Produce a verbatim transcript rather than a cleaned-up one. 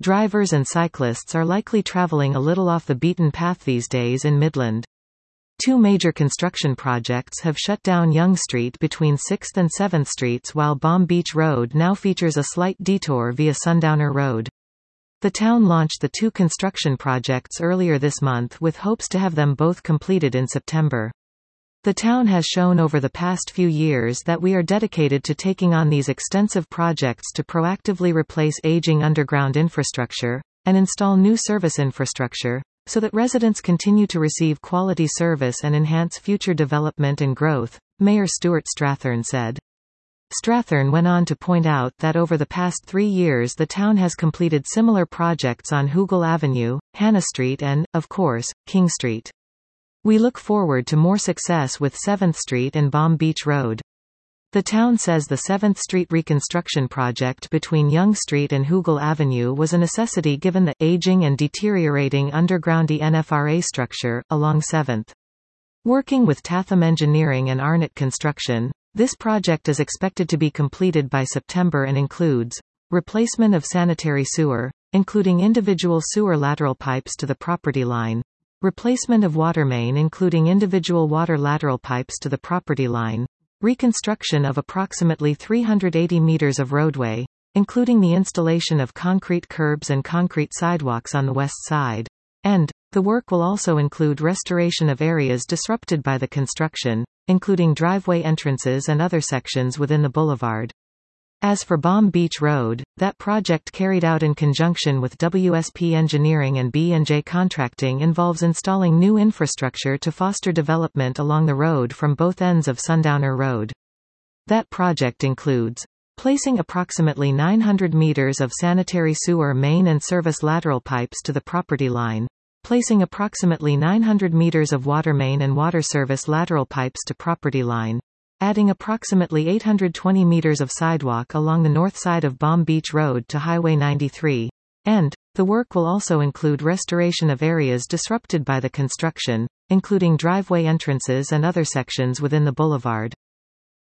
Drivers and cyclists are likely traveling a little off the beaten path these days in Midland. Two major construction projects have shut down Yonge Street between sixth and seventh Streets, while Bomb Beach Road now features a slight detour via Sundowner Road. The town launched the two construction projects earlier this month with hopes to have them both completed in September. The town has shown over the past few years that we are dedicated to taking on these extensive projects to proactively replace aging underground infrastructure, and install new service infrastructure, so that residents continue to receive quality service and enhance future development and growth, Mayor Stuart Strathern said. Strathern went on to point out that over the past three years the town has completed similar projects on Hoogle Avenue, Hannah Street and, of course, King Street. We look forward to more success with seventh Street and Bomb Beach Road. The town says the seventh Street reconstruction project between Yonge Street and Hoogle Avenue was a necessity given the aging and deteriorating underground E N F R A structure along seventh. Working with Tatham Engineering and Arnott Construction, this project is expected to be completed by September and includes replacement of sanitary sewer, including individual sewer lateral pipes to the property line, replacement of water main including individual water lateral pipes to the property line, reconstruction of approximately three hundred eighty meters of roadway, including the installation of concrete curbs and concrete sidewalks on the west side, and the work will also include restoration of areas disrupted by the construction, including driveway entrances and other sections within the boulevard. As for Bomb Beach Road, that project carried out in conjunction with W S P Engineering and B and J Contracting involves installing new infrastructure to foster development along the road from both ends of Sundowner Road. That project includes placing approximately nine hundred meters of sanitary sewer main and service lateral pipes to the property line, placing approximately nine hundred meters of water main and water service lateral pipes to property line, adding approximately eight hundred twenty meters of sidewalk along the north side of Bomb Beach Road to Highway ninety-three, and the work will also include restoration of areas disrupted by the construction, including driveway entrances and other sections within the boulevard.